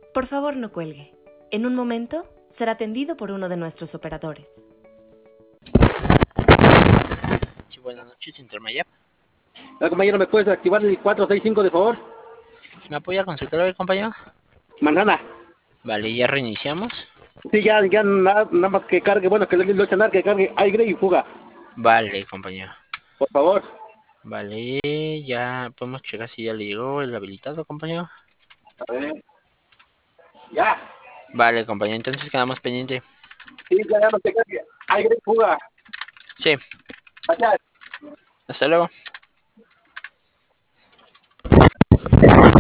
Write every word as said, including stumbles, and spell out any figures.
Por favor, no cuelgue. En un momento será atendido por uno de nuestros operadores. Sí, buenas noches, Intermayap. Ah, compañero, ¿me puedes activar el cuatro seis cinco de favor? ¿Me apoya con su clave, compañero? Manzana. Vale, ya reiniciamos. Sí, ya, ya nada, nada más que cargue, bueno, que le lo echan que cargue aire y fuga. Vale, compañero. Por favor. Vale, ya podemos checar si ya le llegó el habilitado, compañero. A ver. Ya. Vale, compañero, entonces quedamos pendiente. Sí, ya, ya no te cargue aire y fuga. Sí. Gracias. Hasta luego.